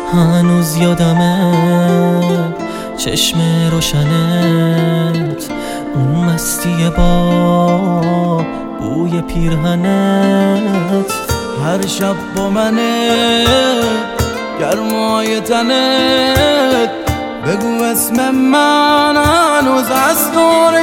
هنوز یادمه چشم روشنت، اون مستی با بوی پیرهنت، هر شب با منه گرمای تنت، بگو اسم من هنوز از دور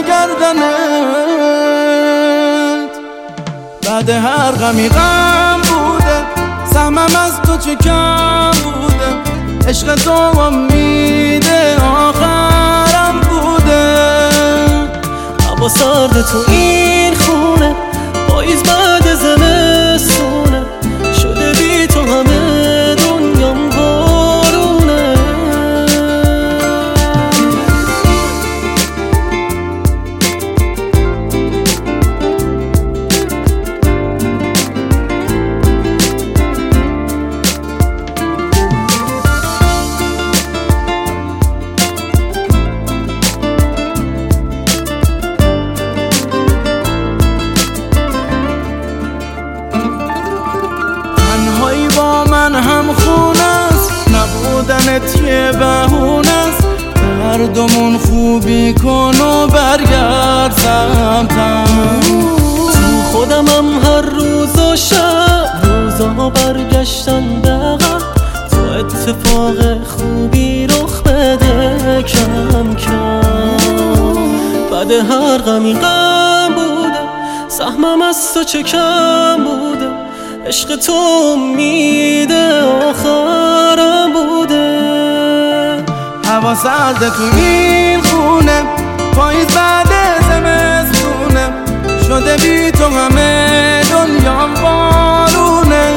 گردنت. بعد هر غمی غم بوده، سهمم از تو چه کم بوده، عشق تو امید آخرم بوده. هوا سرد تو این خونه، پاییز بعد زمستونه، شده بی تو همه دنیام بارونه. با من هم خونه است، نبودنت یه بهونه است. دردمون خوبی کن و برگرد سمتم. تو خودمم هر روز و شب، روزا برگشتن به عقب. تو اتفاق خوبی رخ بده کم کم. بعد هر غمی غم بوده، سهمم از تو چه کم بوده، عشق تو امید آخرم بوده. هوا سرد تو این خونه، پاییز بعد زمستونه، شده بی تو همه دنیام بارونه.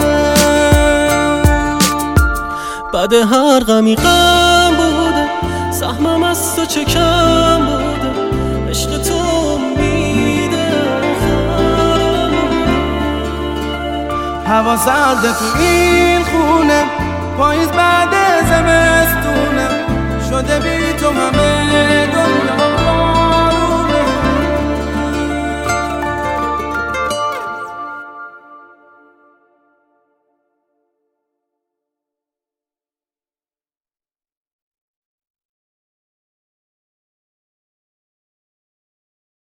بعد هر غمی غم بوده، سهمم از تو چه کم بوده، عشق تو امید آخرم بوده. هوا سرد تو این خونه، پاییز بعد زمستونه، شده بی تو همه دنیا